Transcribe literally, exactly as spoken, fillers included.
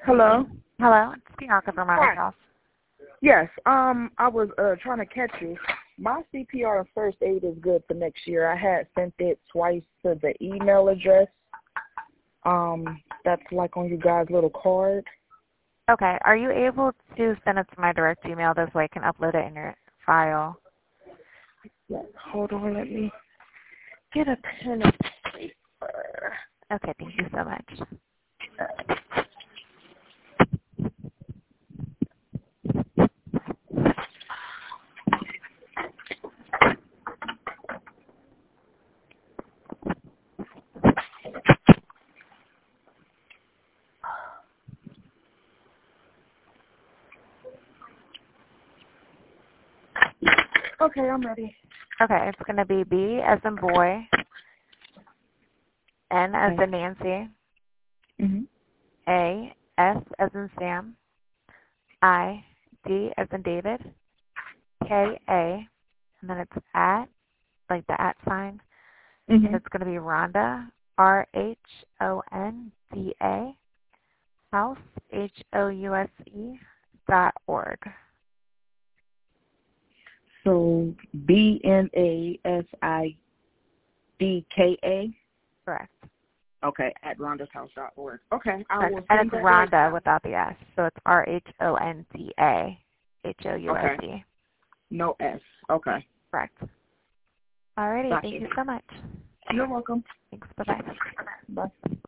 Hello? Hello, it's Bianca from Mother's House. Yes, um, I was uh, trying to catch you. My C P R and first aid is good for next year. I had sent it twice to the email address. Um, that's like on you guys' little card. Okay, are you able to send it to my direct email? This way I can upload it in your file. Yes, hold on, let me get a pen and paper. Okay, thank you so much. Okay, I'm ready. Okay, it's going to be B as in boy, N as Okay. in Nancy, Mm-hmm. A, S as in Sam, I, D as in David, K, A, and then it's at, like the at sign, Mm-hmm. and it's going to be Rhonda, R H O N D A, House, H O U S E, dot org. So B N A S I D K A. Correct. Okay, at rhondas house dot org. Okay, I Correct. will And send it's that Rhonda right. without the S, so it's R H O N D A, H O U S E. Okay. No S. Okay. Correct. Alrighty, Gotcha. thank you so much. You're welcome. Thanks, bye-bye. Bye.